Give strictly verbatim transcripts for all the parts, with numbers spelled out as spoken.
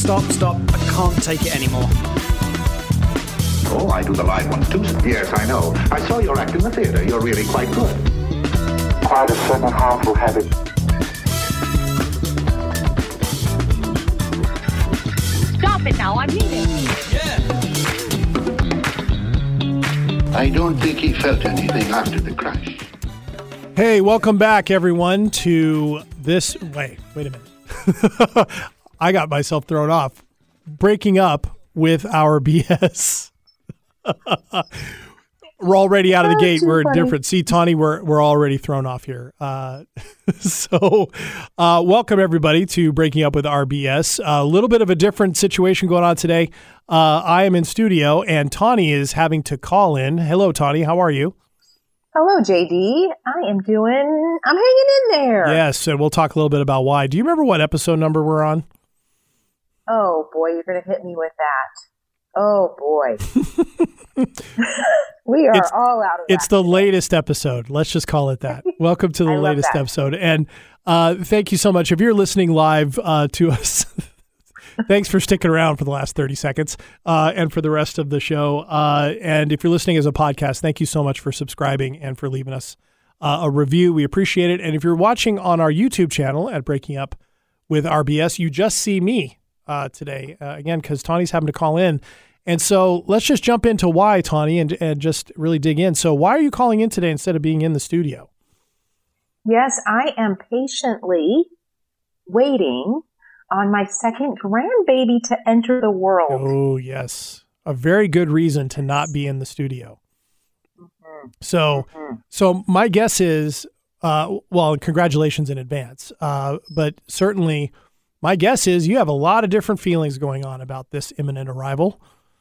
Stop, stop. I can't take it anymore. Oh, I do the live ones too. Yes, I know. I saw your act in the theater. You're really quite good. Quite a certain harmful habit. Stop it now, I mean it. Yeah. I don't think he felt anything after the crash. Hey, welcome back, everyone, to this. Wait, wait a minute. I got myself thrown off. Breaking up with our B S. We're already out of the gate. We're funny. different. See, Tawny, we're we're already thrown off here. Uh, so, uh, welcome everybody to Breaking Up with R B S. A little bit of a different situation going on today. Uh, I am in studio, and Tawny is having to call in. Hello, Tawny. How are you? Hello, J D. I am doing. I'm hanging in there. Yes, and we'll talk a little bit about why. Do you remember what episode number we're on? Oh boy, you're going to hit me with that. Oh boy. We are It's- all out of It's that. the latest episode. Let's just call it that. Welcome to the I love latest that. episode. And uh, thank you so much. If you're listening live uh, to us, thanks for sticking around for the last thirty seconds uh, and for the rest of the show. Uh, and if you're listening as a podcast, thank you so much for subscribing and for leaving us uh, a review. We appreciate it. And if you're watching on our YouTube channel at Breaking Up with R B S, you just see me uh, today, uh, again, because Tawny's having to call in. And so let's just jump into why, Tawny, and, and just really dig in. So why are you calling in today instead of being in the studio? Yes, I am patiently waiting on my second grandbaby to enter the world. Oh, yes. A very good reason to not be in the studio. Mm-hmm. So, Mm-hmm. so my guess is, uh, well, congratulations in advance. Uh, but certainly my guess is you have a lot of different feelings going on about this imminent arrival.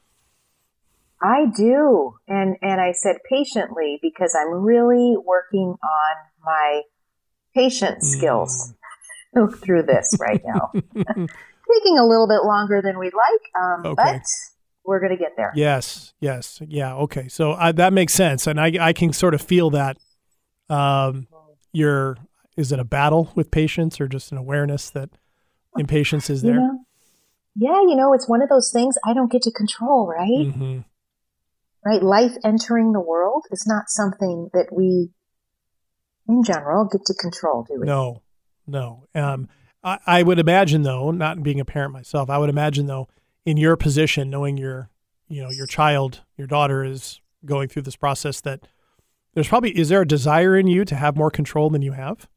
I do. And and I said patiently because I'm really working on my patience skills through this right now. Taking a little bit longer than we'd like, um, Okay. but we're going to get there. Yes, yes. Yeah, okay. So I, that makes sense. And I, I can sort of feel that um, you're, is it a battle with patience or just an awareness that impatience is You there? know? Yeah, you know, it's one of those things I don't get to control, right? Mm-hmm. Right? Life entering the world is not something that we, in general, get to control, do we? No, no. Um, I, I would imagine, though, not being a parent myself, I would imagine, though, in your position, knowing your, you know, your child, your daughter is going through this process, that there's probably, is there a desire in you to have more control than you have?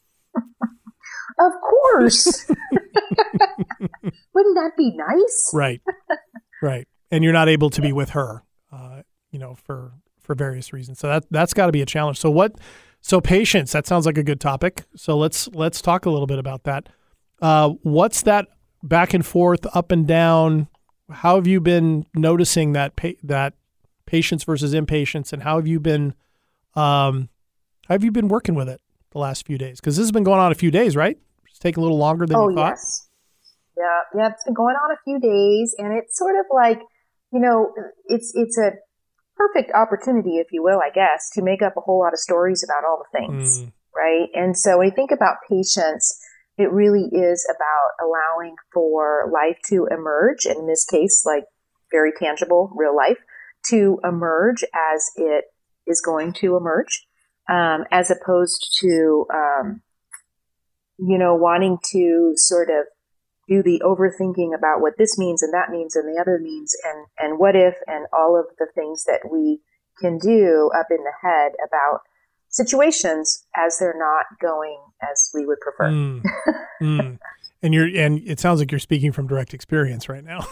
Of course. Wouldn't that be nice? Right, right. And you're not able to be with her, uh, you know, for for various reasons. So that that's got to be a challenge. So what? So patience. That sounds like a good topic. So let's let's talk a little bit about that. Uh, what's that back and forth, up and down? How have you been noticing that pa- that patience versus impatience, and how have you been um, how have you been working with it the last few days? Because this has been going on a few days, right? It's taking a little longer than Oh, you thought. yes. Yeah, yeah, it's been going on a few days, and it's sort of like, you know, it's it's a perfect opportunity, if you will, I guess, to make up a whole lot of stories about all the things, Mm. right? And so when you think about patience, it really is about allowing for life to emerge, and in this case, like very tangible, real life, to emerge as it is going to emerge, um, as opposed to, um, you know, wanting to sort of do the overthinking about what this means and that means and the other means and, and what if and all of the things that we can do up in the head about situations as they're not going as we would prefer. Mm. Mm. And you're and it sounds like you're speaking from direct experience right now.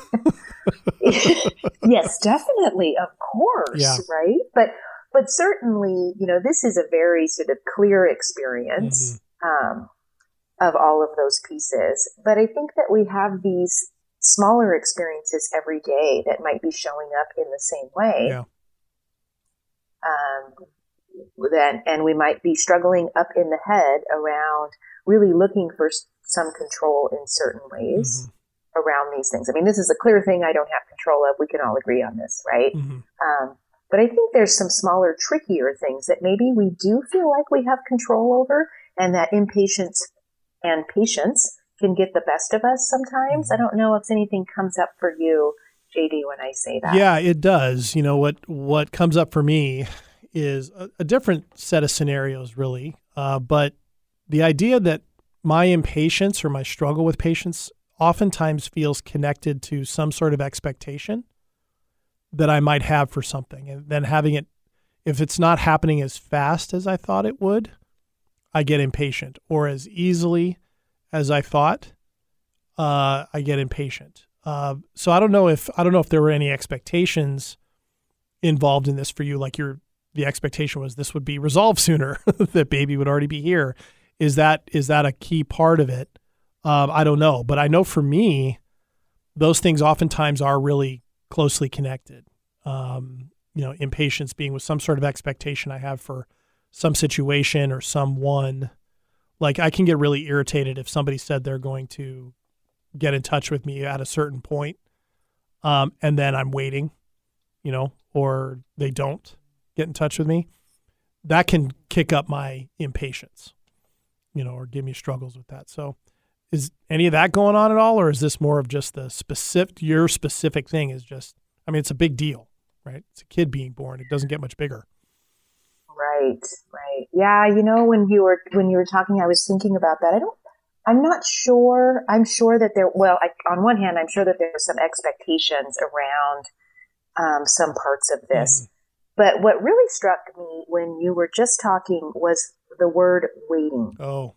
Yes, definitely, of course, Yeah. right? But but certainly, you know, this is a very sort of clear experience. Um, of all of those pieces. But I think that we have these smaller experiences every day that might be showing up in the same way. Yeah. Um, then, and we might be struggling up in the head around really looking for s- some control in certain ways Mm-hmm. around these things. I mean, this is a clear thing I don't have control of. We can all agree on this, right? Mm-hmm. Um, but I think there's some smaller, trickier things that maybe we do feel like we have control over, and that impatience and patience can get the best of us sometimes. I don't know if anything comes up for you, J D, when I say that. Yeah, it does. You know, what what comes up for me is a, a different set of scenarios, really. Uh, but the idea that my impatience or my struggle with patience oftentimes feels connected to some sort of expectation that I might have for something. And then having it, if it's not happening as fast as I thought it would, I get impatient. Or as easily as I thought, uh, I get impatient. Uh, so I don't know if I don't know if there were any expectations involved in this for you. Like your the expectation was this would be resolved sooner, that baby would already be here. Is that is that a key part of it? Um, I don't know, but I know for me, those things oftentimes are really closely connected. Um, you know, impatience being with some sort of expectation I have for some situation or someone. Like I can get really irritated if somebody said they're going to get in touch with me at a certain point, um, and then I'm waiting, you know, or they don't get in touch with me. That can kick up my impatience, you know, or give me struggles with that. So is any of that going on at all, or is this more of just the specific, your specific thing is just, I mean, it's a big deal, right? It's a kid being born. It doesn't get much bigger. Right, right. Yeah, you know, when you were when you were talking, I was thinking about that. I don't, I'm not sure. I'm sure that there, well, I, on one hand, I'm sure that there are some expectations around um, some parts of this. Mm-hmm. But what really struck me when you were just talking was the word waiting. Oh,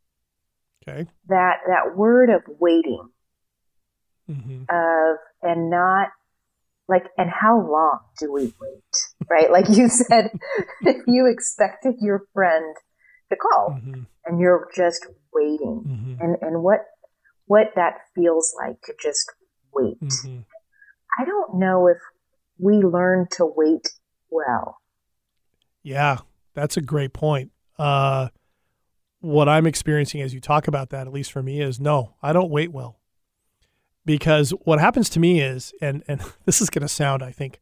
okay. That that word of waiting, mm-hmm. of and not like, and how long do we wait? Right, like you said, if you expected your friend to call, mm-hmm. and you're just waiting, mm-hmm. and and what what that feels like to just wait. Mm-hmm. I don't know if we learn to wait well. Yeah, that's a great point. Uh, what I'm experiencing as you talk about that, at least for me, is no, I don't wait well. Because what happens to me is, and, and this is going to sound, I think,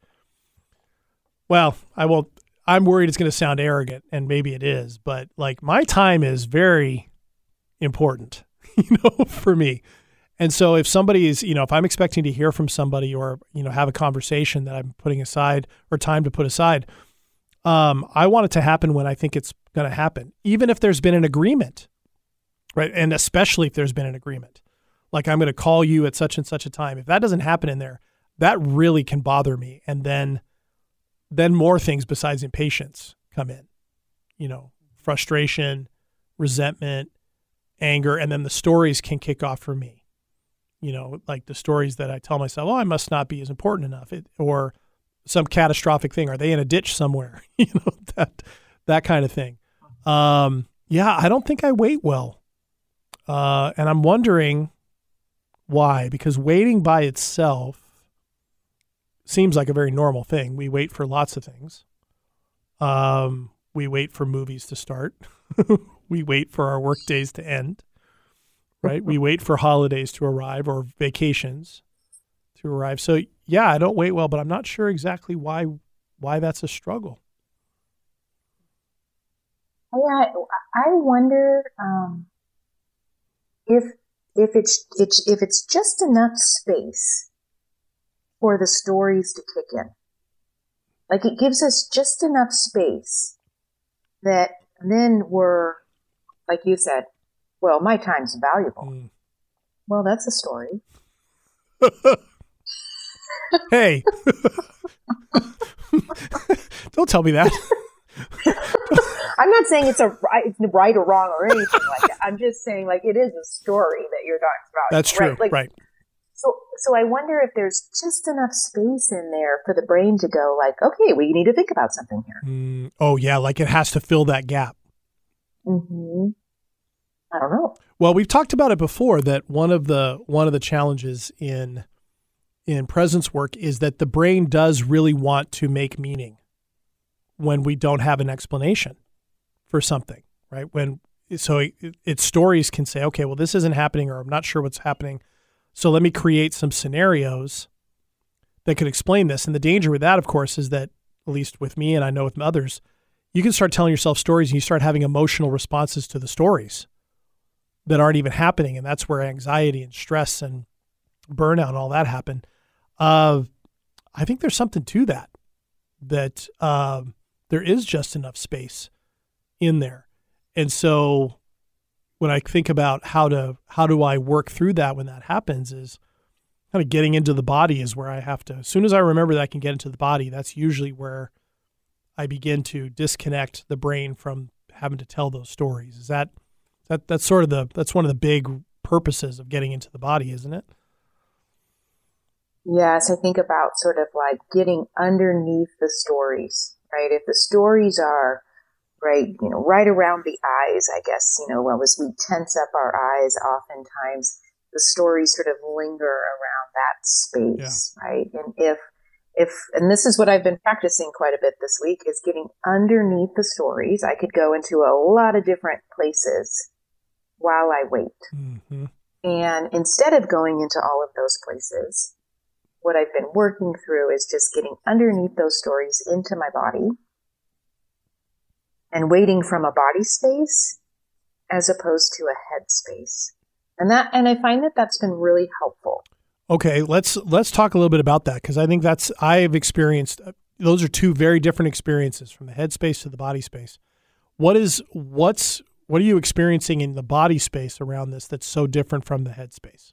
well, I won't, I'm worried it's going to sound arrogant, and maybe it is, but like my time is very important, you know, for me. And so if somebody is, you know, if I'm expecting to hear from somebody or, you know, have a conversation that I'm putting aside or time to put aside, um, I want it to happen when I think it's going to happen, even if there's been an agreement, right? And especially if there's been an agreement, like I'm going to call you at such and such a time. If that doesn't happen in there, that really can bother me. And then, then more things besides impatience come in, you know, frustration, resentment, anger, and then the stories can kick off for me. You know, like the stories that I tell myself, oh, I must not be as important enough, it, or some catastrophic thing. Are they in a ditch somewhere? You know, that that kind of thing. Um, yeah, I don't think I wait well. Uh, and I'm wondering why, because waiting by itself seems like a very normal thing. We wait for lots of things. Um, we wait for movies to start. We wait for our work days to end. Right? We wait for holidays to arrive or vacations to arrive. So yeah, I don't wait well, but I'm not sure exactly why why that's a struggle. Yeah, I wonder um, if if it's it's if it's just enough space for the stories to kick in. Like it gives us just enough space that then we're, like you said, well, my time's valuable. Mm. Well, that's a story. Hey. Don't tell me that. I'm not saying it's a right, it's right or wrong or anything like that. I'm just saying, like, it is a story that you're talking about. That's true, right? Like, right. So, so I wonder if there's just enough space in there for the brain to go, like, okay, we need to think about something here. Mm, oh, yeah, like it has to fill that gap. Mm-hmm. I don't know. Well, we've talked about it before that one of the one of the challenges in in presence work is that the brain does really want to make meaning when we don't have an explanation for something, right? When so it, its stories can say, okay, well, this isn't happening, or I'm not sure what's happening, so let me create some scenarios that could explain this. And the danger with that, of course, is that, at least with me and I know with others, you can start telling yourself stories and you start having emotional responses to the stories. that aren't even happening. And that's where anxiety and stress and burnout and all that happen. Uh, I think there's something to that, that uh, there is just enough space in there. And so when I think about how to, how do I work through that when that happens, is kind of getting into the body is where I have to, as soon as I remember that I can get into the body, that's usually where I begin to disconnect the brain from having to tell those stories. Is that, that that's sort of the, that's one of the big purposes of getting into the body, isn't it? Yes, I think about sort of like getting underneath the stories, right? If the stories are right, you know, right around the eyes, I guess, you know, well, as we tense up our eyes, oftentimes the stories sort of linger around that space, yeah. right? And if, if, and this is what I've been practicing quite a bit this week, is getting underneath the stories. I could go into a lot of different places while I wait. Mm-hmm. And instead of going into all of those places, what I've been working through is just getting underneath those stories into my body and waiting from a body space as opposed to a head space. And that, and I find that that's been really helpful. Okay, let's let's talk a little bit about that, because I think that's, I've experienced, those are two very different experiences, from the head space to the body space. What is, what's, what are you experiencing in the body space around this that's so different from the head space?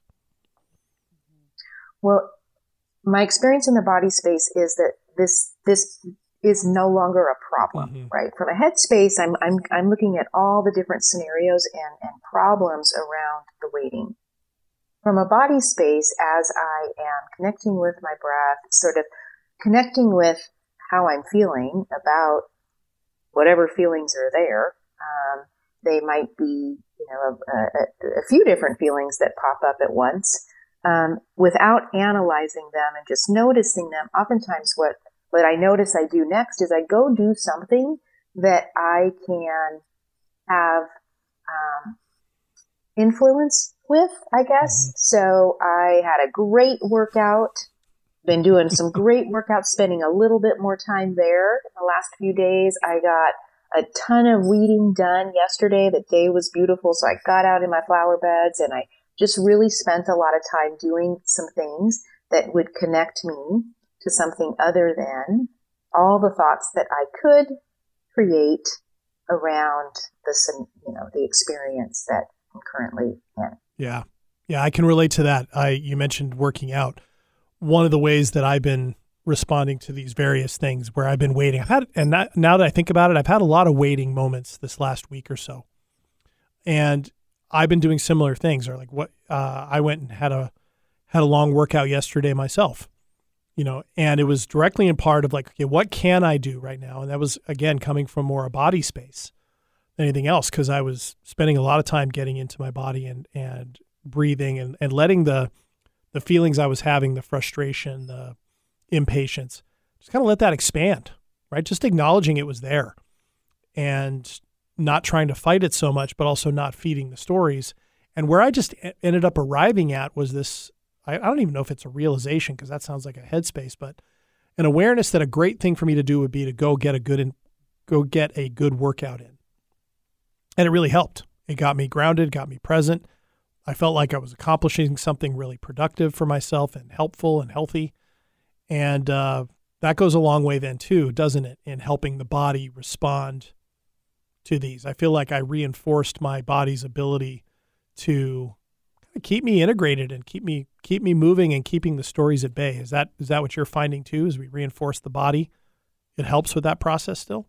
Well, my experience in the body space is that this this is no longer a problem, mm-hmm. right? From a head space, I'm I'm I'm looking at all the different scenarios and, and problems around the waiting. From a body space, as I am connecting with my breath, sort of connecting with how I'm feeling about whatever feelings are there. Um, they might be, you know, a, a, a few different feelings that pop up at once. Um, without analyzing them and just noticing them, oftentimes what, what I notice I do next is I go do something that I can have um, influence with, I guess. Mm-hmm. So I had a great workout, been doing some great workouts, spending a little bit more time there in the last few days. I got a ton of weeding done yesterday. The day was beautiful, so I got out in my flower beds and I just really spent a lot of time doing some things that would connect me to something other than all the thoughts that I could create around this, you know, the experience that I'm currently in. Yeah. Yeah. I can relate to that. I, you mentioned working out. One of the ways that I've been responding to these various things where I've been waiting, I've had, and that, now that I think about it, I've had a lot of waiting moments this last week or so. And I've been doing similar things, or like what, uh, I went and had a, had a long workout yesterday myself, you know, and it was directly in part of like, okay, what can I do right now? And that was, again, coming from more a body space than anything else. Cause I was spending a lot of time getting into my body and, and breathing and, and letting the, the feelings I was having, the frustration, the impatience, just kind of let that expand, right? Just acknowledging it was there and not trying to fight it so much, but also not feeding the stories. And where I just ended up arriving at was this, I, I don't even know if it's a realization, because that sounds like a headspace, but an awareness that a great thing for me to do would be to go get a good, in, go get a good workout in. And it really helped. It got me grounded, got me present. I felt like I was accomplishing something really productive for myself and helpful and healthy. And uh, that goes a long way then too, doesn't it, in helping the body respond to these. I feel like I reinforced my body's ability to keep me integrated and keep me keep me moving and keeping the stories at bay. Is that is that what you're finding too? As we reinforce the body, it helps with that process still?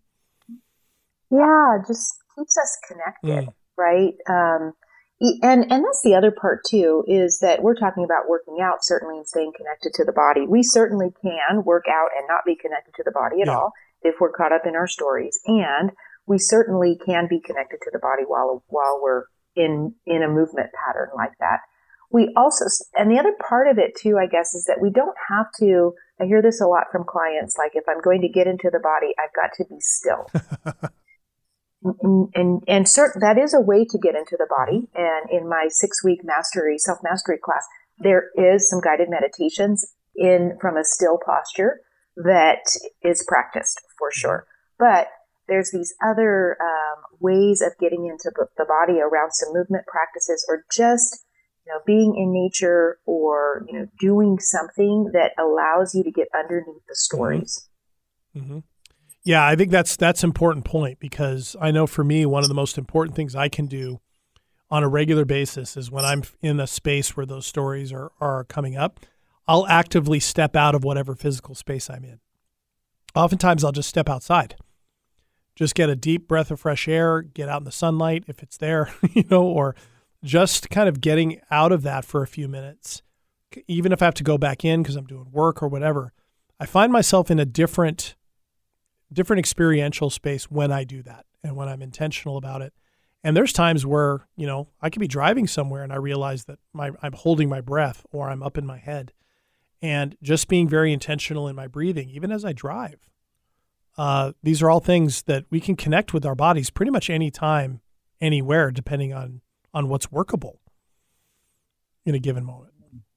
Yeah, just keeps us connected, mm. right? Um, and and that's the other part too, is that we're talking about working out certainly and staying connected to the body. We certainly can work out and not be connected to the body at yeah. all if we're caught up in our stories. And we certainly can be connected to the body while while we're in in a movement pattern like that. We also, and the other part of it too, I guess, is that we don't have to, I hear this a lot from clients, like if I'm going to get into the body, I've got to be still. and and, and certain, that is a way to get into the body. And in my six-week mastery, self-mastery class, there is some guided meditations in from a still posture that is practiced for sure. But there's these other um, ways of getting into the body around some movement practices, or just, you know, being in nature, or, you know, doing something that allows you to get underneath the stories. Mm-hmm. Mm-hmm. Yeah, I think that's that's an important point, because I know for me, one of the most important things I can do on a regular basis is when I'm in a space where those stories are, are coming up, I'll actively step out of whatever physical space I'm in. Oftentimes I'll just step outside, just get a deep breath of fresh air, get out in the sunlight if it's there, you know, or just kind of getting out of that for a few minutes. Even if I have to go back in because I'm doing work or whatever, I find myself in a different different experiential space when I do that and when I'm intentional about it. And there's times where, you know, I could be driving somewhere and I realize that my I'm holding my breath, or I'm up in my head, and just being very intentional in my breathing, even as I drive. Uh, these are all things that we can connect with our bodies pretty much anytime, anywhere, depending on, on what's workable in a given moment.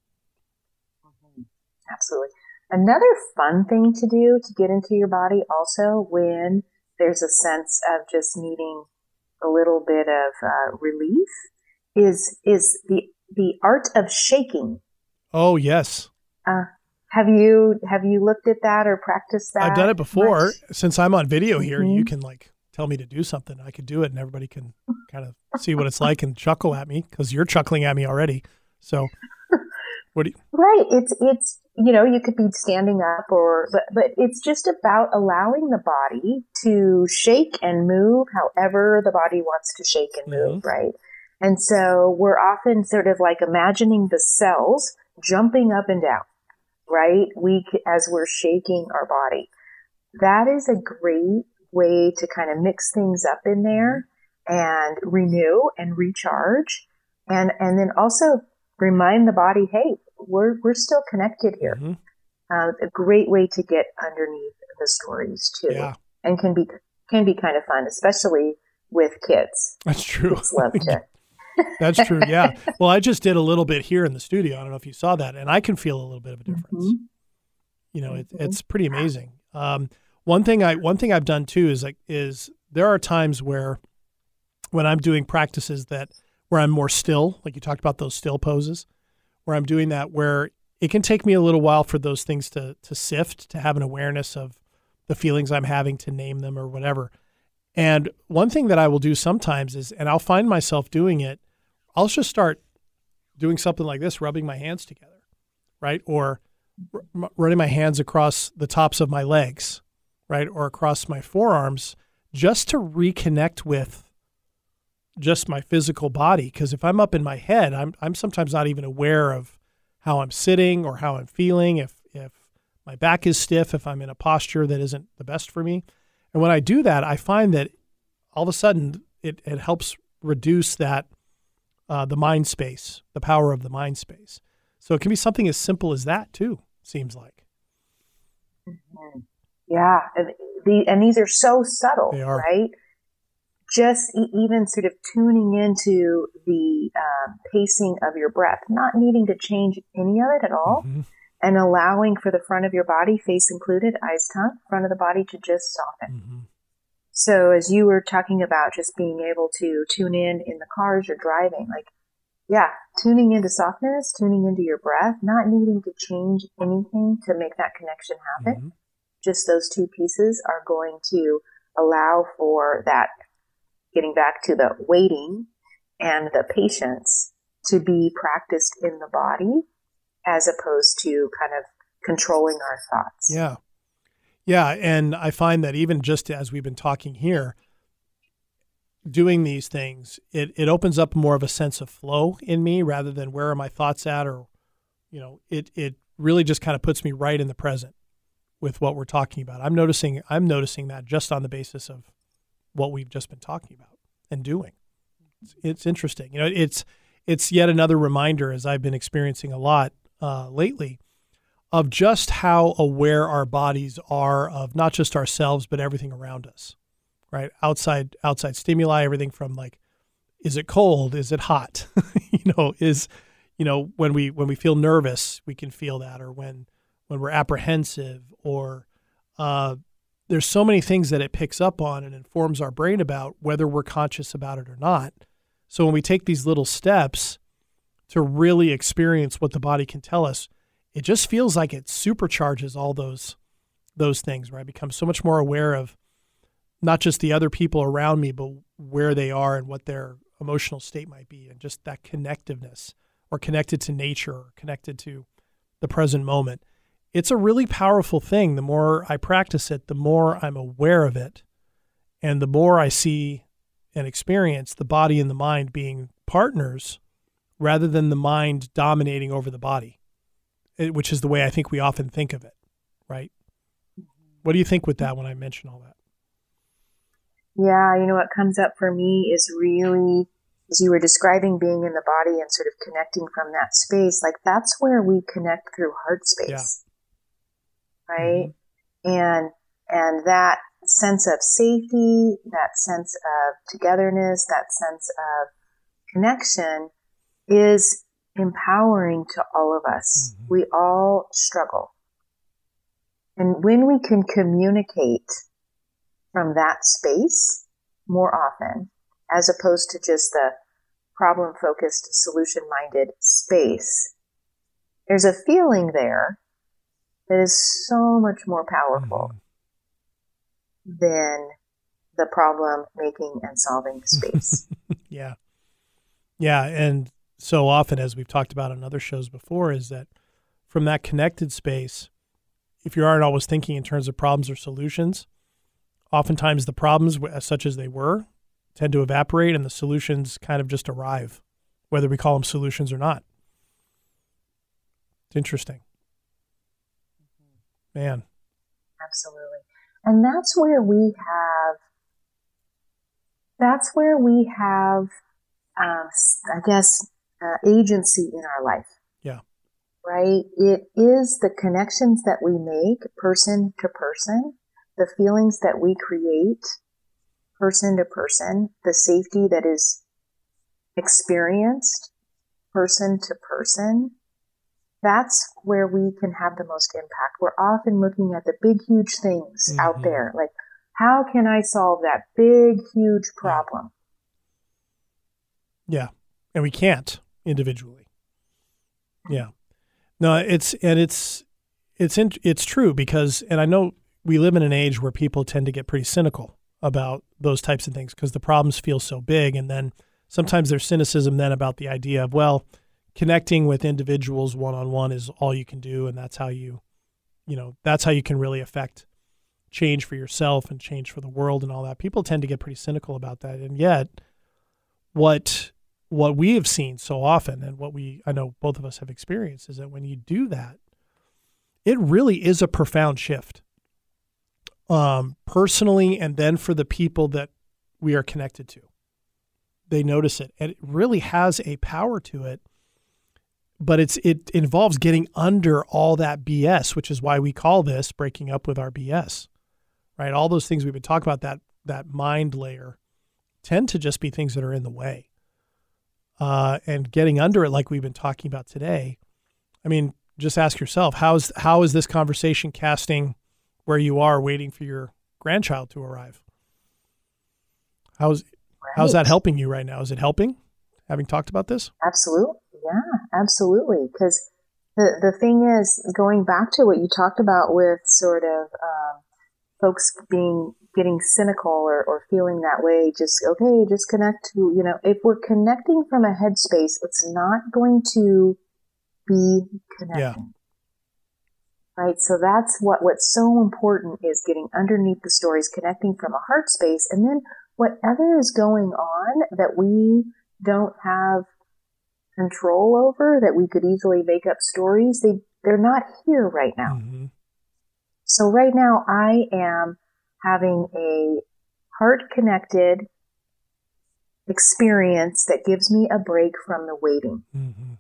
Absolutely. Another fun thing to do to get into your body also, when there's a sense of just needing a little bit of uh, relief, is is the the art of shaking. Oh, yes. Uh, have you have you looked at that or practiced that? I've done it before. much? Since I'm on video here, Mm-hmm. you can like tell me to do something. I could do it, and everybody can kind of see what it's like and chuckle at me, because you're chuckling at me already. So, what do you? Right. It's it's you know, you could be standing up, or but but it's just about allowing the body to shake and move however the body wants to shake and move, Mm-hmm. right? And so we're often sort of like imagining the cells jumping up and down, right? We c- as we're shaking our body. That is a great way to kind of mix things up in there and renew and recharge, and and then also remind the body, hey, we're we're still connected here. Mm-hmm. Uh, a great way to get underneath the stories too, Yeah. and can be can be kind of fun, especially with kids. That's true. Kids love to. That's true. Yeah. Well, I just did a little bit here in the studio. I don't know if you saw that, and I can feel a little bit of a difference. Mm-hmm. You know, it, it's pretty amazing. Um, one thing I one thing I've done too is like is there are times where when I'm doing practices that where I'm more still, like you talked about those still poses, where I'm doing that, where it can take me a little while for those things to to sift, to have an awareness of the feelings I'm having, to name them or whatever. And one thing that I will do sometimes is, and I'll find myself doing it, I'll just start doing something like this, rubbing my hands together, right? Or r- running my hands across the tops of my legs, right? Or across my forearms, just to reconnect with just my physical body. Because if I'm up in my head, I'm I'm sometimes not even aware of how I'm sitting or how I'm feeling, if if my back is stiff, if I'm in a posture that isn't the best for me. And when I do that, I find that all of a sudden it, it helps reduce that, uh, the mind space, the power of the mind space. So it can be something as simple as that too, seems like. Mm-hmm. Yeah. And, the, and these are so subtle, They are. right? Just e- even sort of tuning into the um, pacing of your breath, not needing to change any of it at all, Mm-hmm. and allowing for the front of your body, face included, eyes, tongue, front of the body to just soften. Mm-hmm. So as you were talking about just being able to tune in in the car as you're driving, like, yeah, tuning into softness, tuning into your breath, not needing to change anything to make that connection happen. Mm-hmm. Just those two pieces are going to allow for that, getting back to the waiting and the patience, to be practiced in the body as opposed to kind of controlling our thoughts. Yeah. Yeah. And I find that even just as we've been talking here, doing these things, it, it opens up more of a sense of flow in me rather than where are my thoughts at, or, you know, it, it really just kind of puts me right in the present with what we're talking about. I'm noticing, I'm noticing that just on the basis of what we've just been talking about and doing. It's, it's interesting. You know, it's, it's yet another reminder, as I've been experiencing a lot uh, lately, of just how aware our bodies are of not just ourselves, but everything around us, right? Outside, outside stimuli, everything from like, is it cold? Is it hot? you know, is, you know, when we, when we feel nervous, we can feel that, or when, when we're apprehensive, or, uh, there's so many things that it picks up on and informs our brain about whether we're conscious about it or not. So when we take these little steps to really experience what the body can tell us, it just feels like it supercharges all those those things, right? I become so much more aware of not just the other people around me, but where they are and what their emotional state might be, and just that connectiveness, or connected to nature, or connected to the present moment. It's a really powerful thing. The more I practice it, the more I'm aware of it. And the more I see and experience the body and the mind being partners rather than the mind dominating over the body, it, which is the way I think we often think of it, right? What do you think with that when I mention all that? Yeah, you know, what comes up for me is really, as you were describing being in the body and sort of connecting from that space, like that's where we connect through heart space. Yeah. Right? Mm-hmm. And and that sense of safety, that sense of togetherness, that sense of connection is empowering to all of us. Mm-hmm. We all struggle. And when we can communicate from that space more often, as opposed to just the problem-focused, solution-minded space, there's a feeling there that is so much more powerful mm-hmm. than the problem making and solving space. Yeah. Yeah. And so often, as we've talked about on other shows before, is that from that connected space, if you aren't always thinking in terms of problems or solutions, oftentimes the problems, such as they were, tend to evaporate and the solutions kind of just arrive, whether we call them solutions or not. It's interesting. Man. Absolutely. And that's where we have, that's where we have, um, I guess, uh, agency in our life. Yeah. Right? It is the connections that we make person to person, the feelings that we create person to person, the safety that is experienced person to person. That's where we can have the most impact. We're often looking at the big, huge things mm-hmm. out there. Like, how can I solve that big, huge problem? Yeah. And we can't individually. Yeah. No, it's, and it's, it's, in, it's true because, and I know we live in an age where people tend to get pretty cynical about those types of things because the problems feel so big. And then sometimes there's cynicism then about the idea of, well, connecting with individuals one-on-one is all you can do. And that's how you, you know, that's how you can really affect change for yourself and change for the world and all that. People tend to get pretty cynical about that. And yet what, what we have seen so often and what we, I know both of us have experienced is that when you do that, it really is a profound shift. Um, personally, and then for the people that we are connected to, they notice it, and it really has a power to it. But it's it involves getting under all that B S, which is why we call this breaking up with our B S, right? All those things we've been talking about, that that mind layer, tend to just be things that are in the way, uh, and getting under it, like we've been talking about today. I mean, just ask yourself, how's how is this conversation casting where you are waiting for your grandchild to arrive? How's, right. how's that helping you right now? Is it helping, having talked about this? Absolutely. Yeah, absolutely. Because the, the thing is, going back to what you talked about with sort of um, folks being, getting cynical or, or feeling that way, just, okay, just connect to, you know, if we're connecting from a headspace, it's not going to be connecting. Yeah. Right. So that's what, what's so important is getting underneath the stories, connecting from a heart space. And then whatever is going on that we don't have control over, that we could easily make up stories, they, they're not here right now. Mm-hmm. So right now I am having a heart connected experience that gives me a break from the waiting. Mm-hmm.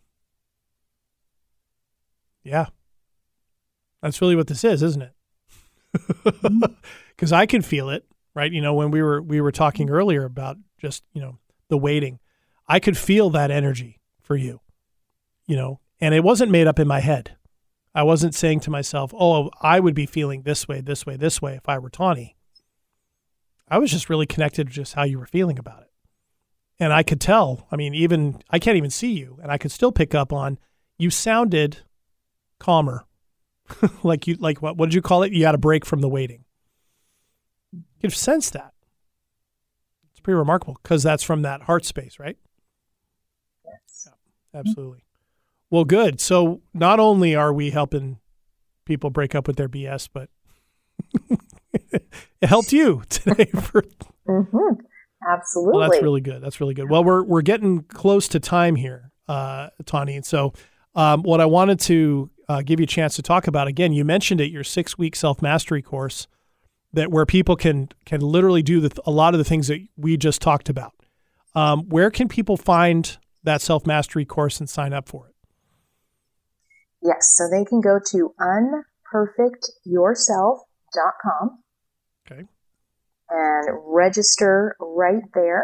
Yeah. That's really what this is, isn't it? Because I can feel it, right? You know, when we were we were talking earlier about just, you know, the waiting, I could feel that energy for you, you know, and it wasn't made up in my head. I wasn't saying to myself, oh, I would be feeling this way, this way, this way if I were Tawny. I was just really connected to just how you were feeling about it. And I could tell, I mean, even, I can't even see you, and I could still pick up on, you sounded calmer. like you, like what, what did you call it? You had a break from the waiting. You could sense that. It's pretty remarkable because that's from that heart space, right? Yes. Yeah, absolutely. Well, good. So not only are we helping people break up with their B S, but it helped you today. For mm-hmm. Absolutely. Well, that's really good. That's really good. Well, we're we're getting close to time here, uh, Tawny. And so um, what I wanted to uh, give you a chance to talk about, again, you mentioned it, your six-week self-mastery course, that where people can can literally do the, a lot of the things that we just talked about. Um, where can people find that self-mastery course and sign up for it? Yes, so they can go to unperfect yourself dot com. Okay. And register right there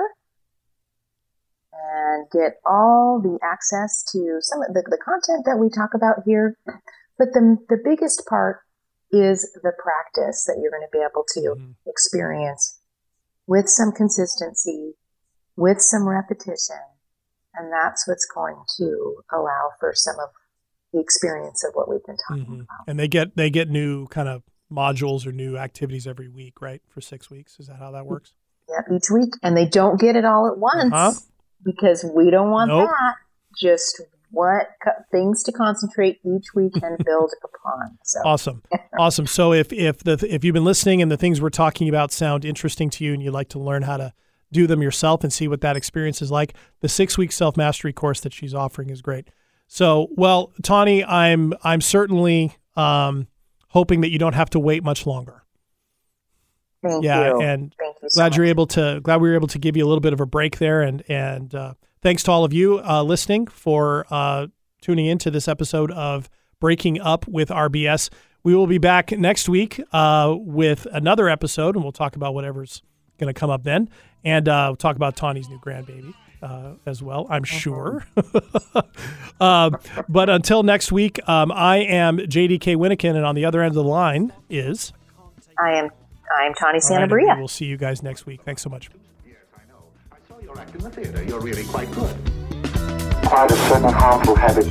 and get all the access to some of the, the content that we talk about here. But the, the biggest part is the practice that you're going to be able to mm-hmm. experience with some consistency, with some repetition. And that's what's going to allow for some of the experience of what we've been talking mm-hmm. about. And they get they get new kind of modules or new activities every week, right? For six weeks. Is that how that works? Yep, each week. And they don't get it all at once uh-huh. because we don't want nope. that. Just what things to concentrate each week and build upon. So. Awesome. Awesome. So if if the if you've been listening and the things we're talking about sound interesting to you and you'd like to learn how to do them yourself and see what that experience is like, the six-week self-mastery course that she's offering is great. So, well, Tawny, I'm I'm certainly um, hoping that you don't have to wait much longer. Thank yeah, you. and Thank you so glad much. you're able to. Glad we were able to give you a little bit of a break there, and and uh, thanks to all of you uh, listening for uh, tuning into this episode of Breaking Up with R B S. We will be back next week uh, with another episode, and we'll talk about whatever's going to come up then, and uh, we'll talk about Tawny's new grandbaby. Uh, as well, I'm sure. um, but until next week, um, I am J D K Winnikin, and on the other end of the line is... I am I am Tawny Sanabria. Right, we'll see you guys next week. Thanks so much. Yes, I know. I saw your act in the theater. You're really quite good. Quite a certain harmful habit.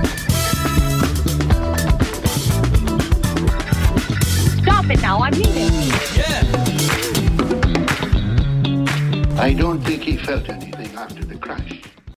Stop it now, I mean it. I don't think he felt any.